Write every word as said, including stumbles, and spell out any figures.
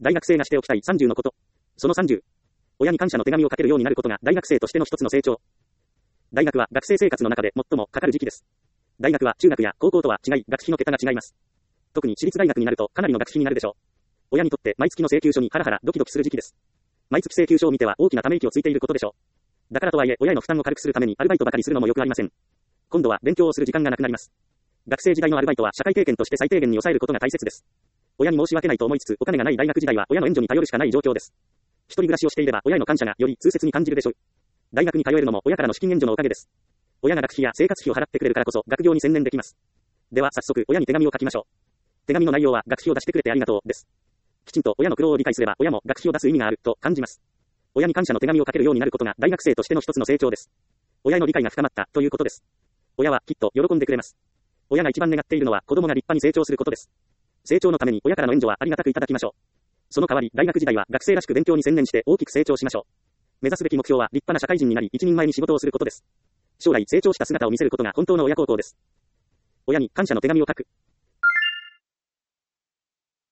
大学生がしておきたいさんじゅうのこと。そのさんじゅう。親に感謝の手紙を書けるようになることが大学生としての一つの成長。大学は学生生活の中で最もかかる時期です。大学は中学や高校とは違い、学費の桁が違います。特に私立大学になるとかなりの学費になるでしょう。親にとって毎月の請求書にハラハラドキドキする時期です。毎月請求書を見ては大きなため息をついていることでしょう。だからとはいえ親への負担を軽くするためにアルバイトばかりするのもよくありません。今度は勉強をする時間がなくなります。学生時代のアルバイトは社会経験として最低限に抑えることが大切です。親に申し訳ないと思いつつお金がない大学時代は親の援助に頼るしかない状況です。一人暮らしをしていれば親への感謝がより痛切に感じるでしょう。大学に通えるのも親からの資金援助のおかげです。親が学費や生活費を払ってくれるからこそ学業に専念できます。では早速親に手紙を書きましょう。手紙の内容は学費を出してくれてありがとうです。きちんと親の苦労を理解すれば親も学費を出す意味があると感じます。親に感謝の手紙を書けるようになることが大学生としての一つの成長です。親への理解が深まったということです。親はきっと喜んでくれます。親が一番願っているのは子供が立派に成長することです。成長のために親からの援助はありがたくいただきましょう。その代わり大学時代は学生らしく勉強に専念して大きく成長しましょう。目指すべき目標は立派な社会人になり一人前に仕事をすることです。将来成長した姿を見せることが本当の親孝行です。親に感謝の手紙を書く。